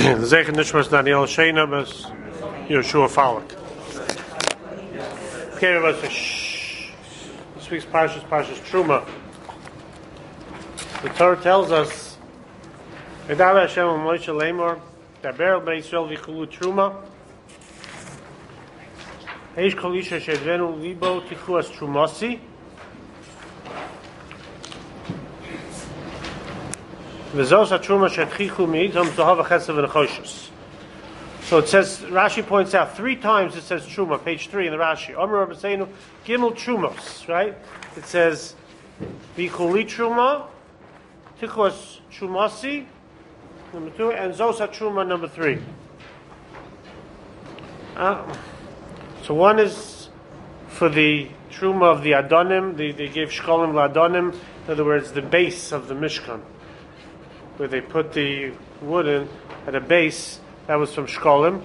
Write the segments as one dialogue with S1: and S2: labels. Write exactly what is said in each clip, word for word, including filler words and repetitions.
S1: Zecher Nishmas Daniel Sheina Bas Yoshua Falak. Okay, about this week's Parshas Parshas Truma. The Torah tells us, "V'davar Hashem al Moshe Lemor, Daber Bnei Yisrael v'chulu Truma. Eish kol isha she'edvenu libo tichuas Trumasi." So it says, Rashi points out three times it says Truma, page three in the Rashi. Omer Rabbeinu Gimel Trumos, right? It says Vikuli Truma, Tichos Trumasi, number two, and Zosa Truma, number three. Uh, so one is for the Truma of the Adonim, they, they gave Shkolim Ladonim, in other words, the base of the Mishkan, where they put the wood in at a base, that was from Shkolim.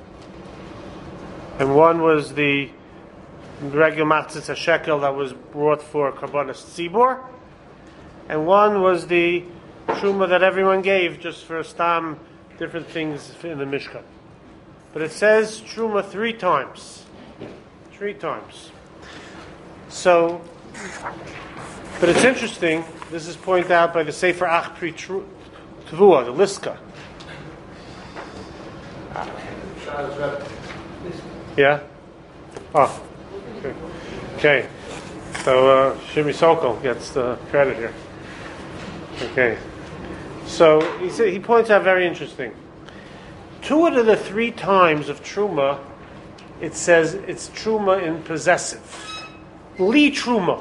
S1: And one was the regular matzis shekel that was brought for Karbonos Tzibor. And one was the Truma that everyone gave just for Stam, different things in the Mishkan. But it says Truma three times. Three times. So, but it's interesting, this is pointed out by the Sefer Ach Pri Tvua, the Liska. Yeah? Oh. Okay. okay. So, uh, Shimi Sokol gets the credit here. Okay. So, he said, he points out very interesting. Two out of the three times of Truma, it says it's Truma in possessive. Li Truma.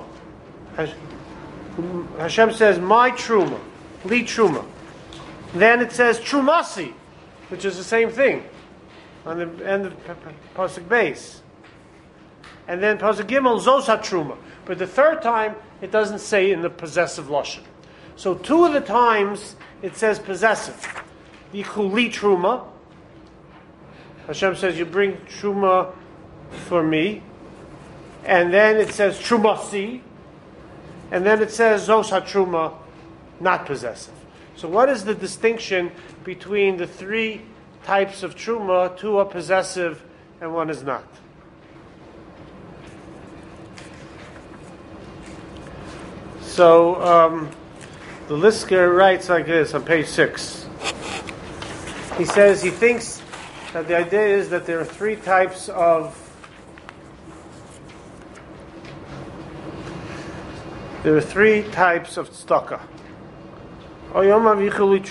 S1: Hashem says, my Truma. Li Truma. Then it says Trumasi, which is the same thing on the end of Pasuk base. And then Pasuk Gimel, Zosa Truma. But the third time, it doesn't say in the possessive Lashon. So two of the times, it says possessive. Yichuli Truma. Hashem says, you bring Truma for me. And then it says Trumasi. And then it says Zosa Truma, not possessive. So what is the distinction between the three types of Truma? Two are possessive and one is not. So um, the Lisker writes like this on page six. He says he thinks that the idea is that there are three types of there are three types of tzedakah. There are three types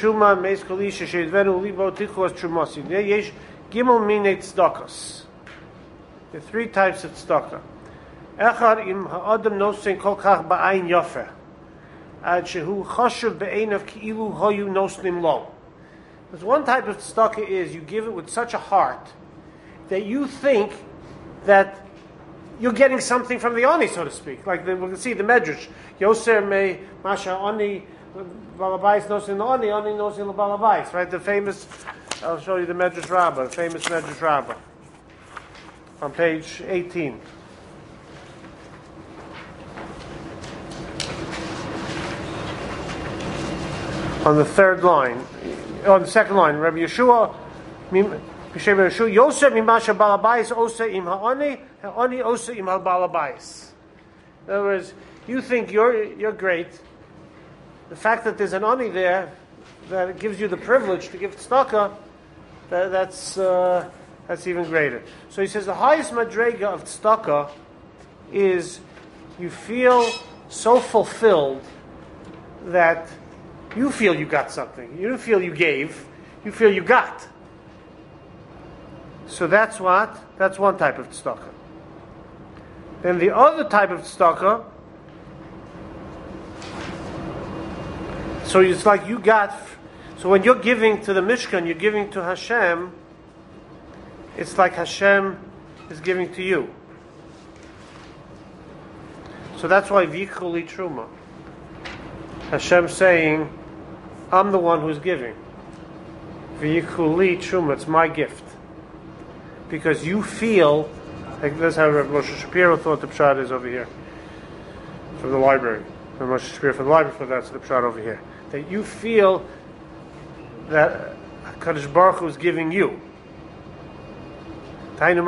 S1: of tzedakah. Echad im ha'adam nosen kol kach ba'ayin yafeh, ad shehu chashuv be'einav ki'ilu hoyu nosnim lo. There's one type of tzedakah is you give it with such a heart that you think that you're getting something from the ani, so to speak. Like the, we can see the Medrash. Yoser me masha ani balabais nosin ani ani nosin balabais. Right, the famous. I'll show you the Medrash Rabbah, the famous Medrash Rabbah, on page eighteen. On the third line, on the second line, Rabbi Yeshua, Yeshua Yosef mimasha balabais osa im ha'ani ha'ani osa im ha'balabais. In other words, you think you're you're great. The fact that there's an ani there that gives you the privilege to give tzedakah, that, that's uh, that's even greater. So he says the highest madrega of tzedakah is you feel so fulfilled that you feel you got something. You don't feel you gave. You feel you got. So that's what? That's one type of tzedakah. Then the other type of tzedakah, so it's like you got, so when you're giving to the Mishkan, you're giving to Hashem, it's like Hashem is giving to you. So that's why Vichuli Truma. Hashem saying, I'm the one who's giving. Vichuli Truma, it's my gift. Because you feel, like that's how Rabbi Moshe Shapiro thought the pshat is over here, from the library. Rabbi Moshe Shapiro from the library, for that's the pshat over here. That you feel that Kadosh Baruch Hu is giving you. That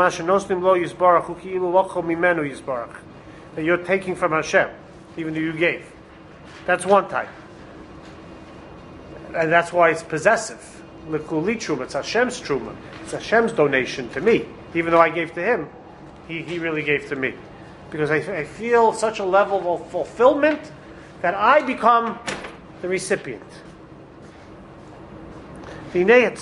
S1: you're taking from Hashem, even though you gave. That's one type. And that's why it's possessive. It's Hashem's truma. It's Hashem's donation to me. Even though I gave to him, he, he really gave to me. Because I, I feel such a level of fulfillment that I become the recipient. That's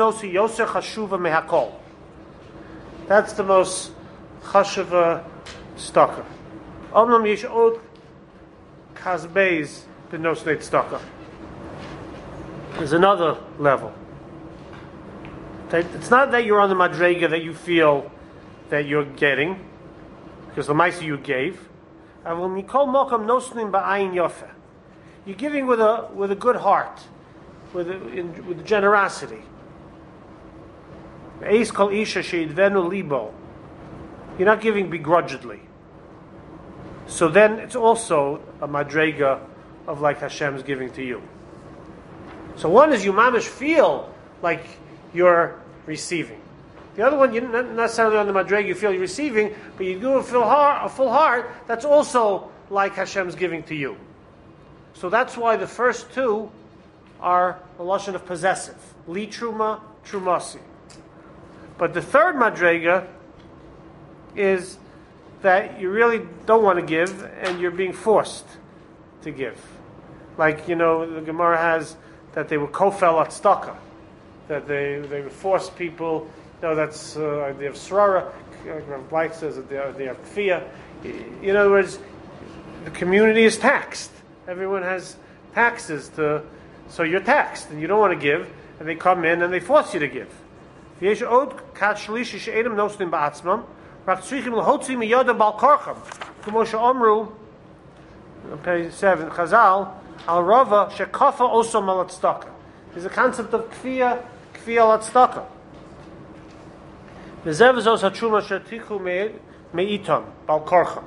S1: the most chashuva tzedakah. Omnam yesh od kazbeis b'nosnei tzedakah. There's another level. It's not that you're on the madrega that you feel that you're getting, because the ma'aser you gave. You're giving with a with a good heart, with a, in, with generosity. You're not giving begrudgingly. So then it's also a madrega of like Hashem's giving to you. So one is you mamish feel like you're receiving. The other one, you're not necessarily on the madrega, you feel you're receiving, but you do a full heart, a full heart, that's also like Hashem's giving to you. So that's why the first two are a lashon of possessive. Li truma, trumasi. But the third madrega is that you really don't want to give and you're being forced to give. Like, you know, the Gemara has that they were kofel at tzedakah, that they they would force people. You know, that's uh, they have srara. Rav Blake says that they have, they have kfiyah. In other words, the community is taxed. Everyone has taxes to, so you're taxed and you don't want to give, and they come in and they force you to give. V'yesh od kat shlishi she'edim nosnim ba'atzmam, rak tzrichim l'hotzi miyada bal karcham. K'mo she'omru, on page seven, Chazal, al rava she'kafa osom al tzedakah. There's a concept of kfiyah, kfiyah al tzedakah. V'zev zos ha'truma she'tichu me'itam bal karcham.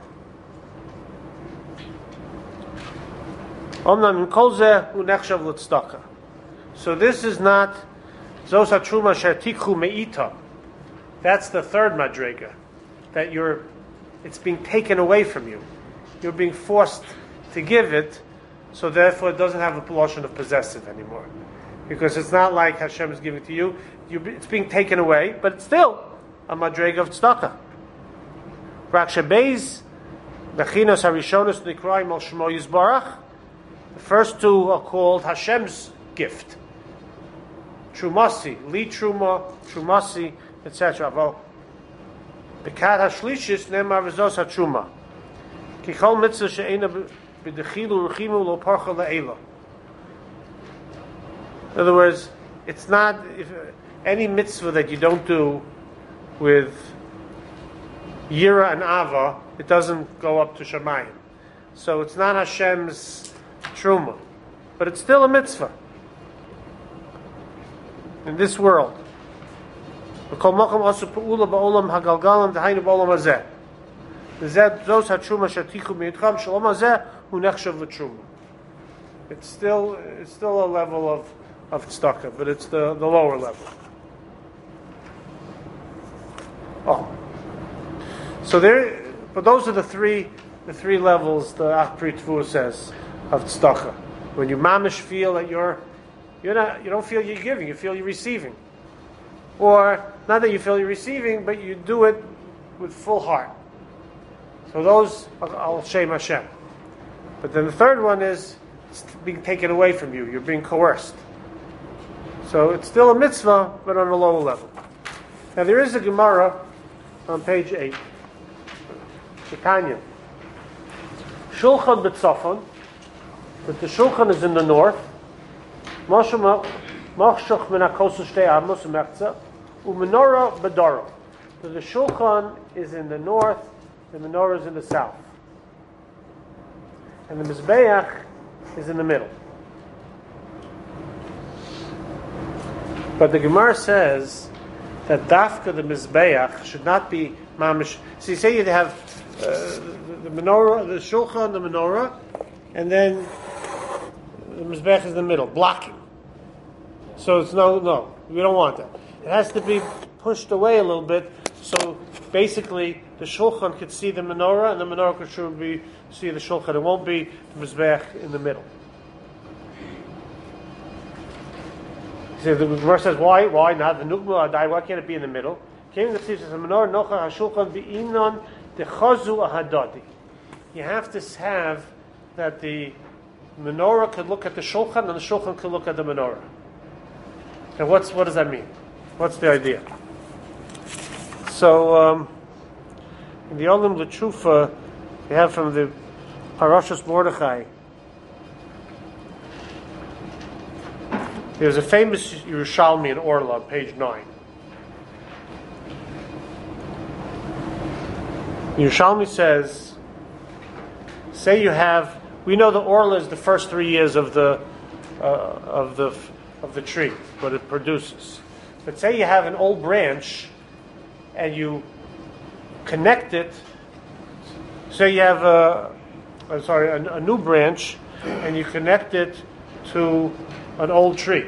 S1: Omnam in kol zeh hu nechshav l'tzedakah. So this is not Zos hatruma she'tikhu me'ita. That's the third madrega, that you're, it's being taken away from you. You're being forced to give it, so therefore it doesn't have a pollution of possessive anymore, because it's not like Hashem is giving to you. you it's being taken away, but it's still a madrega of tzedakah. Rak shebeis bechinos harishonos nikraim al shmo yizbarach. The first two are called Hashem's gift. Trumasi, li truma, trumasi, et cetera. Well, bekat hashlishis nemar v'zos hatruma. Kichol mitzvah she'ena b'dechilu ruchimu lo parcha le'ela. In other words, it's not if, any mitzvah that you don't do with yira and ava, it doesn't go up to Shemayim. So it's not Hashem's truma, but it's still a mitzvah in this world. It's still it's still a level of of tzedakah, but it's the, the lower level. Oh, so there. But those are the three the three levels the Achpri Tvu says of tzedakah. When you mamish feel that you're You're not, you don't feel you're giving, you feel you're receiving. Or, not that you feel you're receiving, but you do it with full heart. So those, I'll shame Hashem. But then the third one is, it's being taken away from you, you're being coerced. So it's still a mitzvah, but on a lower level. Now there is a Gemara on page eight. Tanya. Shulchan b'tzafon, but the Shulchan is in the north. Machshach min hakosu shtei amos umechza u'menorah b'dara. So the Shulchan is in the north, the menorah is in the south, and the Mizbeach is in the middle. But the Gemara says that dafka the Mizbeach should not be mamish. So you say you have uh, the, the menorah, the Shulchan, the menorah, and then the Mizbeach is in the middle, blocking. So it's no, no. We don't want that. It has to be pushed away a little bit, so basically the shulchan could see the menorah, and the menorah could sure be see the shulchan. It won't be the mizbech in the middle. So the Gemara says, why? Why not? The nukma adai. Why can't it be in the middle? Came the says the menorah nocha hashulchan bi'inon dechazu ahadadi. You have to have that the menorah could look at the shulchan, and the shulchan could look at the menorah. And what's what does that mean? What's the idea? So um, in the Olam L'Trufa, we have from the Parashas Mordechai. There's a famous Yerushalmi in Orla, on page nine. Yerushalmi says, say you have, we know the Orla is the first three years of the uh, of the of the tree, what it produces. But say you have an old branch, and you connect it. Say you have a, I'm sorry, a, a new branch, and you connect it to an old tree.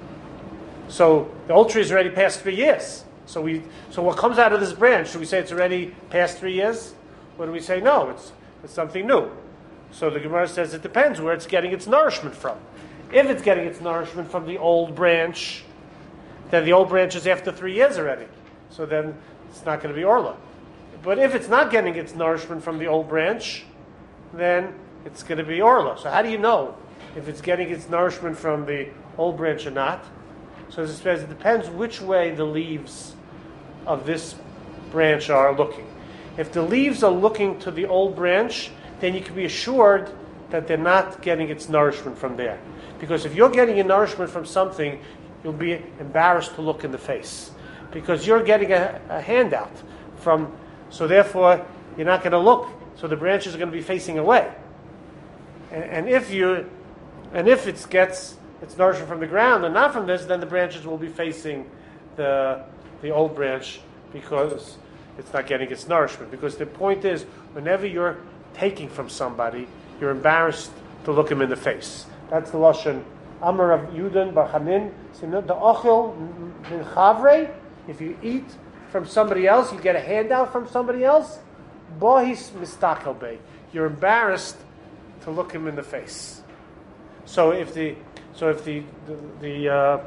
S1: So the old tree is already past three years. So we, so what comes out of this branch? Should we say it's already past three years? Or do we say no? It's it's something new. So the Gemara says it depends where it's getting its nourishment from. If it's getting its nourishment from the old branch, then the old branch is after three years already. So then it's not going to be Orla. But if it's not getting its nourishment from the old branch, then it's going to be Orla. So how do you know if it's getting its nourishment from the old branch or not? So it says it depends which way the leaves of this branch are looking. If the leaves are looking to the old branch, then you can be assured that they're not getting its nourishment from there. Because if you're getting your nourishment from something, you'll be embarrassed to look in the face. Because you're getting a, a handout from, so therefore you're not going to look, so the branches are going to be facing away. And, and if you, and if it gets its nourishment from the ground and not from this, then the branches will be facing the the old branch because it's not getting its nourishment. Because the point is, whenever you're taking from somebody, you're embarrassed to look him in the face. That's the lashon Amar of Yudan Bar Chanin. The ochel min chavre. If you eat from somebody else, you get a handout from somebody else. Bohis mistakel bey. You're embarrassed to look him in the face. So if the so if the the, the uh,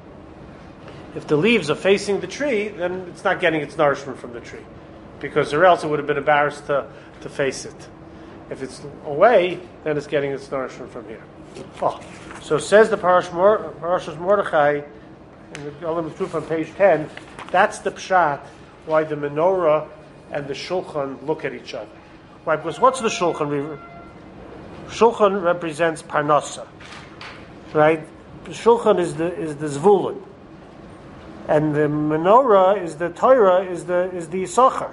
S1: if the leaves are facing the tree, then it's not getting its nourishment from the tree, because or else it would have been embarrassed to, to face it. If it's away, then it's getting its nourishment from here. Oh. So says the Parash Mor- Parashas Mordechai in the Olam L'Trufa on page ten. That's the pshat why the menorah and the shulchan look at each other. Why? Because what's the shulchan? Shulchan represents parnasa, right? The shulchan is the is the zvulun, and the menorah is the Torah is the is the yisachar.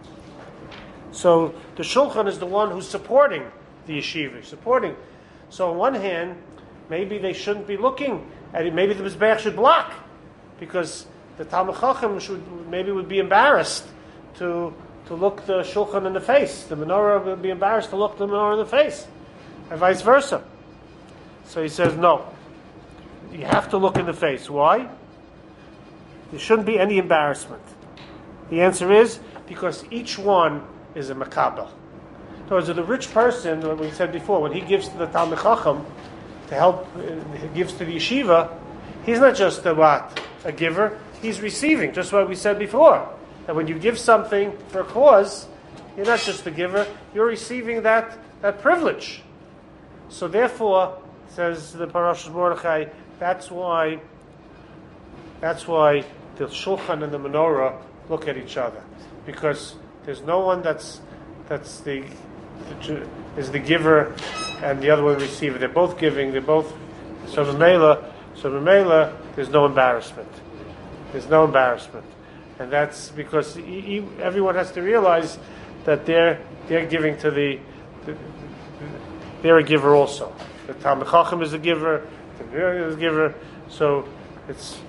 S1: So the shulchan is the one who's supporting the yeshiva, supporting. So on one hand, maybe they shouldn't be looking at it. Maybe the mizbeach should block, because the Talmid Chacham should maybe would be embarrassed to to look the shulchan in the face. The menorah would be embarrassed to look the menorah in the face, and vice versa. So he says, no, you have to look in the face. Why? There shouldn't be any embarrassment. The answer is because each one is a makabel. In other words, the rich person, what we said before, when he gives to the Talmid Chacham to help, uh, he gives to the yeshiva, he's not just a what? A giver. He's receiving, just what we said before. That when you give something for a cause, you're not just a giver, you're receiving that, that privilege. So therefore, says the Parashas Mordechai, that's why that's why the shulchan and the menorah look at each other. Because there's no one that's that's the, the is the giver and the other one the receiver. They're both giving, they're both so Mamela, so Mamela, there's no embarrassment. There's no embarrassment, and that's because he, he, everyone has to realize that they're they're giving to the, the they're a giver also. The Talmid Chacham is a giver, the Rebbe is a giver, so it's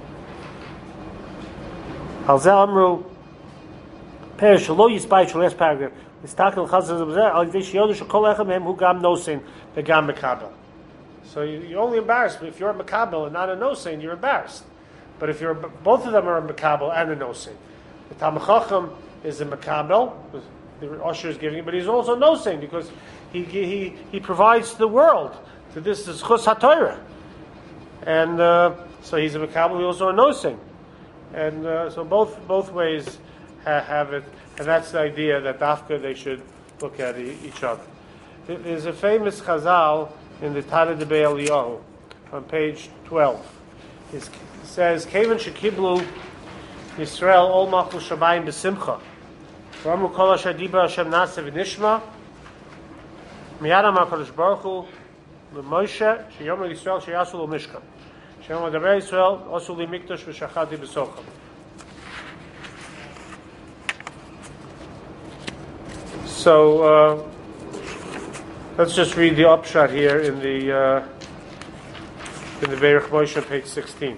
S1: Al Zeh Amru Perish Lo Yisbay. Last paragraph. Mistakel Chazal Zeh Al Yidei Sheyodu Shekol Echem Hem Hu Gam Nosein V'Gam Mekabel. So you, you're only embarrassed if you're a Mekabel and not a Nosein. You're embarrassed. But if you're both of them are a Makabel and a Nosing. The Talmid Chacham is a Makabel, the usher is giving it, but he's also Nosing because he he he provides the world. So this is Chus HaTorah. And uh, so he's a Makabel, he's also a Nosing. And uh, so both both ways ha- have it, and that's the idea that Dafka they should look at e- each other. There's a famous Chazal in the Tana de Be'eliyahu on page twelve. It says, Kevan shekiblu Yisrael ol machul shabayim b'simcha v'amru kol asher dibra Hashem na'aseh v'nishma miyad amar Kadosh Baruch Hu l'Moshe sheyomer Yisrael sheyasu lo mishkan sheyomer daber Yisrael osu li mikdash v'shachati b'socham. So uh, let's just read the upshot here in the uh, in the Beirich Moshe, page sixteen.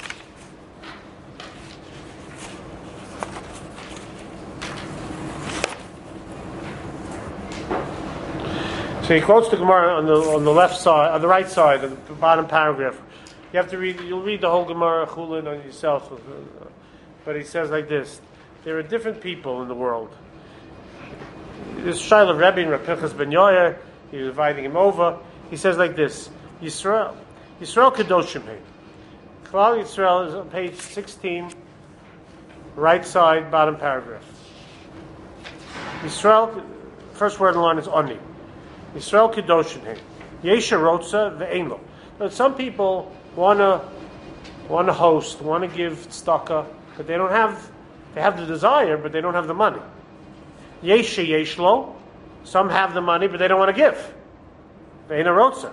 S1: So he quotes the Gemara on the on the left side, on the right side, on the bottom paragraph. You have to read. You'll read the whole Gemara Chulin on yourself, but he says like this: there are different people in the world. This Shaila Rebbe and Rav Pinchas ben Yoyer, he's inviting him over. He says like this: Yisrael, Yisrael Kedoshim Hein. Klal Yisrael is on page sixteen, right side, bottom paragraph. Yisrael, first word in the line is Oni. Yisrael Kedoshim Hein. Yesha Rotza ve'ein lo. But some people wanna wanna host, wanna give tzedakah, but they don't have. They have the desire, but they don't have the money. Yesha Yeshlo. Some have the money, but they don't want to give. Ve'ein Rotza.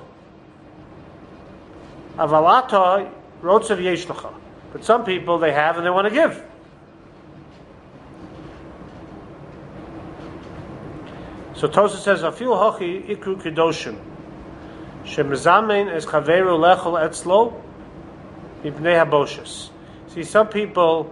S1: Avalata Rotza v'yeshlecha. But some people they have and they want to give. So Tosha says, "Afil hachi ikru kedoshim, shemezamen es chaveru lechol etzlo, mipnei haboshes." See, some people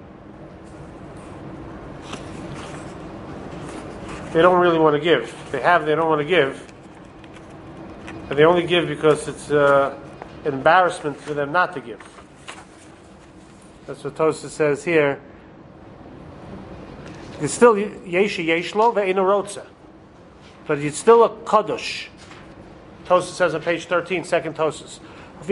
S1: they don't really want to give. They have, they don't want to give, and they only give because it's uh, an embarrassment for them not to give. That's what Tosha says here. It's still yesha yeshlo ve'ein rotza. But it's still a kadosh. Tosas says on page thirteen, second Tosas.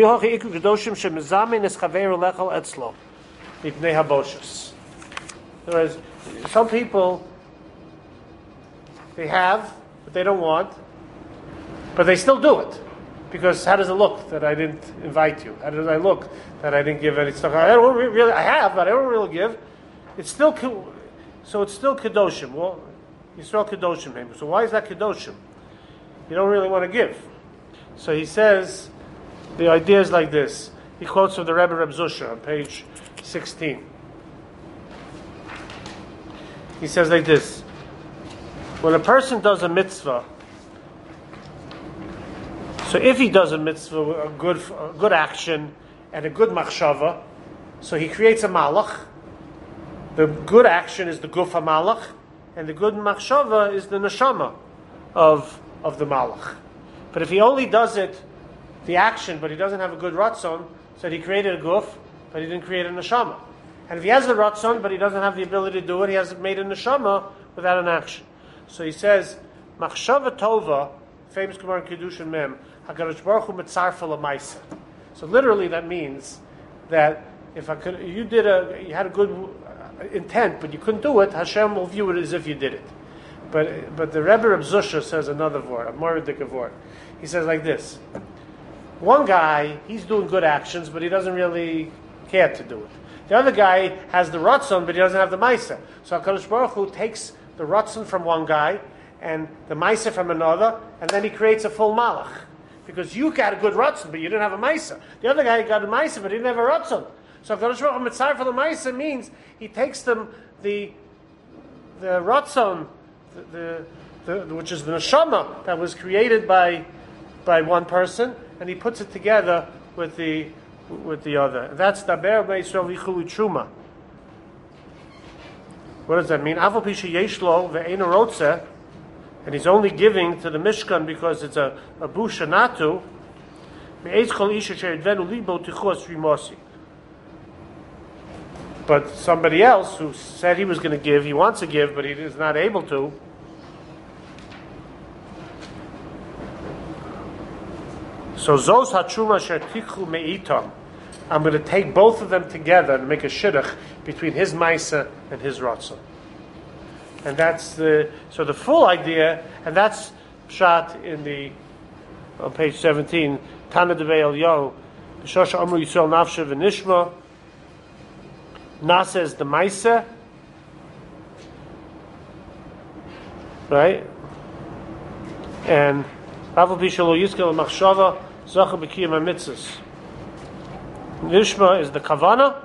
S1: Whereas some people they have, but they don't want, but they still do it. Because how does it look that I didn't invite you? How does I look that I didn't give any stuff? I don't really, I have, but I don't really give. It's still, so it's still kedoshim. Well, Yisrael Kedoshim name. So why is that Kedoshim? You don't really want to give. So he says, the idea is like this. He quotes from the Rebbe Reb Zusha on page sixteen. He says like this: when a person does a mitzvah, so if he does a mitzvah, a good, a good action, and a good machshava, so he creates a malach. The good action is the guf malach. And the good machshava is the neshama of of the malach. But if he only does it, the action, but he doesn't have a good ratzon, so he created a guf, but he didn't create a neshama. And if he has the ratzon, but he doesn't have the ability to do it, he hasn't made a neshama without an action. So he says, machshava tova, famous Gemara in Kedushin Mem, HaKadosh Baruch Hu mitzarfa l'maisa. So literally that means that if I could, you did a, you had a good intent, but you couldn't do it, Hashem will view it as if you did it. But but the Rebbe Reb Zusha says another word, a more ridiculous word. He says like this: one guy, he's doing good actions, but he doesn't really care to do it. The other guy has the ratzon, but he doesn't have the maisa. So HaKadosh Baruch Hu takes the ratzon from one guy and the maisa from another, and then he creates a full malach. Because you got a good ratzon, but you didn't have a maisa. The other guy got a maisa, but he didn't have a ratzon. So HaKadosh Baruch Hu mitzvah for the maisa means he takes them the the ratzon, the, the, the which is the neshama that was created by by one person, and he puts it together with the with the other. That's daber be'Yisrael v'chulu truma. What does that mean? Aval pisha yeshlo ve'ein rotze, and he's only giving to the Mishkan because it's a a busha natu. Me'etz kol isha she'edvenu libo tichuas rimosi. But somebody else who said he was going to give, he wants to give, but he is not able to. So Zos HaTruma Shertichu Me'itam. I'm going to take both of them together and make a shidduch between his Maisa and his Ratzon. And that's the, so the full idea, and that's shot in the, on page seventeen, Tana Devei Eliyahu, B'shosha Amru Yisrael Nafshe V'nishma, Nasa is the Maisa, right? And Rav Bishalo Yizkel Machshava, Zacha B'kiyam HaMitzvos. Nishma is the Kavana,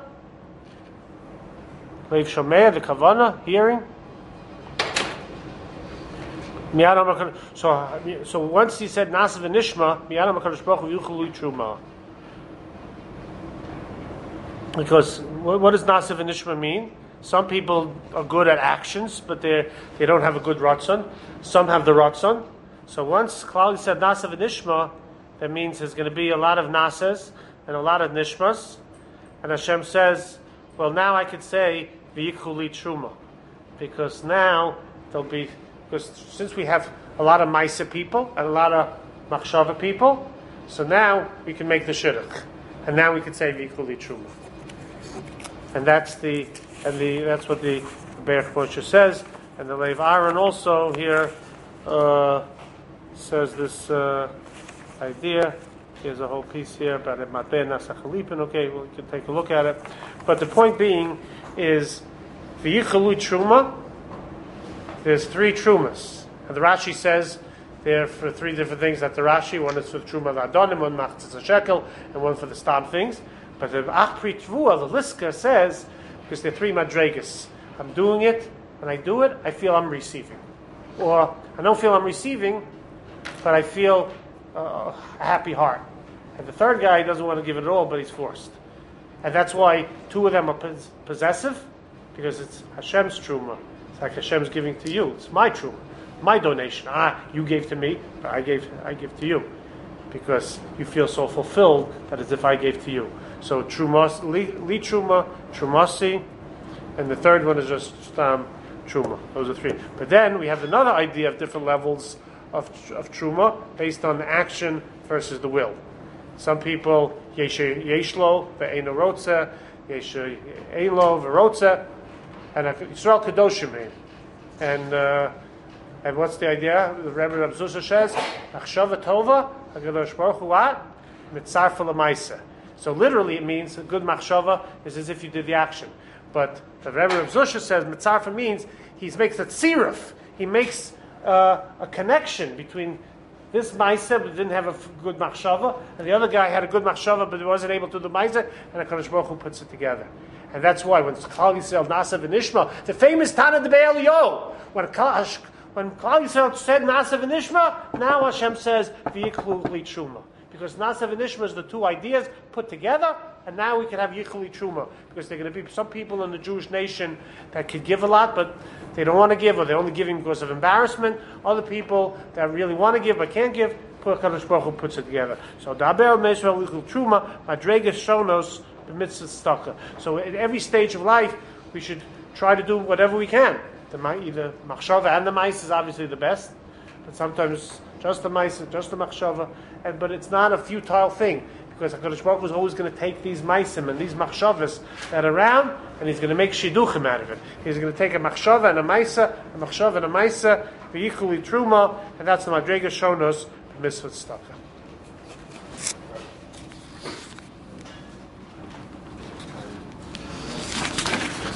S1: Leiv Shomea, the Kavana, hearing. So, so once he said Nasa v'Nishma, Miyadam HaKadosh Baruch Hu Yuchelu Truma. Because what, what does Nasa v'Nishma mean? Some people are good at actions, but they they don't have a good Ratzon. Some have the Ratzon. So once Klal said Nasa v'Nishma, that means there's going to be a lot of Nasas and a lot of Nishmas. And Hashem says, well, now I could say V'yikhuli Truma. Because now there'll be, because since we have a lot of Maisa people and a lot of Machshava people, so now we can make the Shidduch. And now we can say V'yikhuli Truma. And that's the, and the, that's what the Berach Moshe says. And the Lev Aaron also here uh, says this uh, idea. There's a whole piece here about it, Mateh Nasachalipin. Okay, we can take a look at it. But the point being is, V'yichalu Truma, there's three Trumas. And the Rashi says there for three different things at the Rashi. One is for Truma V'Adonim, one Machzis HaShekel, and one for the Stam things. But the Achpri Tvua, the Liska, says, because there are three Madregas. I'm doing it, when I do it, I feel I'm receiving. Or, I don't feel I'm receiving, but I feel uh, a happy heart. And the third guy doesn't want to give it at all, but he's forced. And that's why two of them are pos- possessive, because it's Hashem's truma. It's like Hashem's giving to you. It's my truma, my donation. Ah, you gave to me, but I gave, I give to you, because you feel so fulfilled that as if I gave to you. So trumas, li, li truma, trumasi, and the third one is just um, truma. Those are three. But then we have another idea of different levels of of truma based on the action versus the will. Some people, yeshlo ve'eno rotza, yeshlo ve'rotza, and Yisrael kadoshim. And uh, and what's the idea? The Rebbe Rav Zusha says, "Achshava tova, Hakadosh Baruch Hu what mitzarfa l'maisa." So literally, it means a good machshava is as if you did the action. But the Rebbe Rav Zusha says mitzarfa means he makes a tziruf. He makes uh, a connection between this Maisa, but didn't have a good machshava, and the other guy had a good machshava, but he wasn't able to do Maisa, and HaKadosh Baruch Hu puts it together. And that's why when Klal Yisrael Nasa v'Nishma, the famous Tana Devei Eliyahu, when Klal, when Klal Yisrael said Nasa v'Nishma, now Hashem says V'yikhlu li Truma. Because Nasa v'Nishma is the two ideas put together, and now we can have Yichli Truma. Because there are going to be some people in the Jewish nation that could give a lot, but they don't want to give, or they're only giving because of embarrassment. Other people that really want to give but can't give, HaKadosh Baruch Hu puts it together. So Daber Meisrael Yichli Truma, Madregas Shonos, B'mitzvah Staka. So at every stage of life, we should try to do whatever we can. The either Machshava and the Mais is obviously the best, but sometimes just the Mais, just the Machshava, and but it's not a futile thing. Because HaKadosh Baruch Hu is always going to take these maisim and these machshavas that are around, and He's going to make shidduchim out of it. He's going to take a machshava and a maisa, a machshava and a maisa, v'yichuli truma, and that's the madrega shonos, mitzvah tzedakah.